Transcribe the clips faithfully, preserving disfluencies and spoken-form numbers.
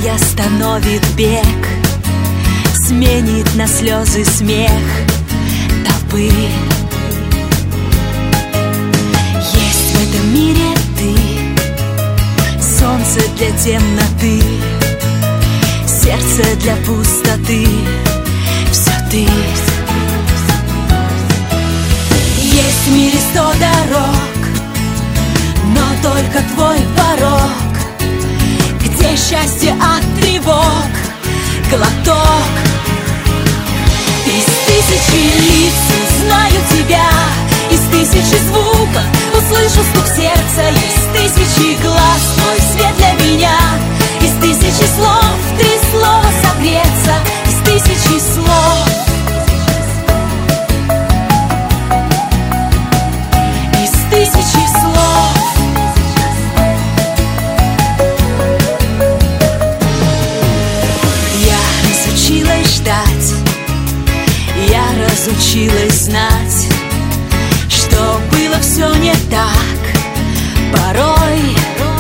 остановит бег, сменит на слезы смех толпы. Есть в этом мире ты, солнце для темноты, сердце для пустоты, все ты. Есть в мире сто дорог, но только твой порог, где счастье от тревог глоток. Из тысячи лиц узнаю тебя, из тысячи звуков услышу стук сердца, из тысячи глаз твой свет для меня, из тысячи слов три слова согреться, из тысячи слов. Из тысячи слов. Я разучилась знать, что было все не так порой.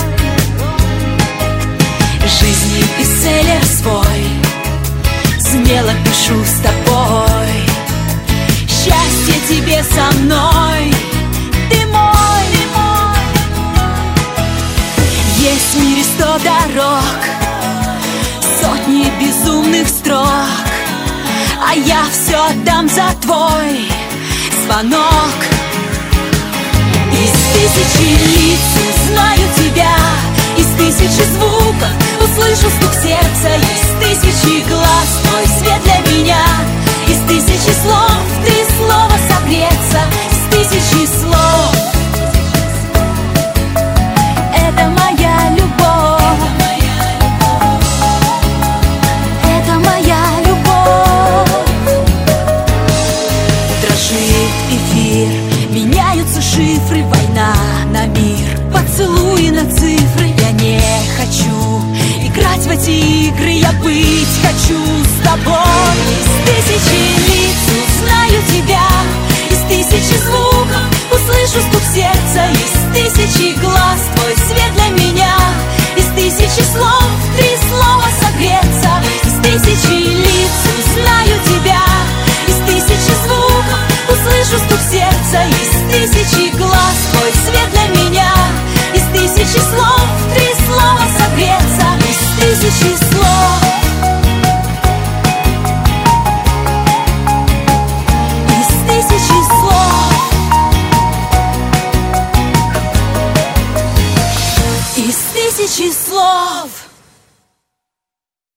Жизни бестселлер свой смело пишу с тобой. Счастье тебе со мной, ты мой. Есть в мире сто дорог, сотни безумных строк, а я все отдам за твой звонок. Из тысячи лиц узнаю тебя, из тысячи звуков услышу стук сердца, из тысячи глаз твой свет для меня, из тысячи слов три слова согреться, из тысячи слов. Это моя любовь. Меняются шифры, война на мир, поцелуи на цифры. Я не хочу играть в эти игры, я быть хочу с тобой. Из тысячи лиц узнаю тебя, из тысячи звуков услышу стук сердца, из тысячи глаз твой свет для меня, из тысячи слов три слова согреться, из тысячи лиц узнаю тебя, из тысячи звуков услышу стук сердца, из тысячи глаз твой свет для меня, из тысячи слов три слова согреться, из тысячи слов. Из тысячи слов. Из тысячи слов.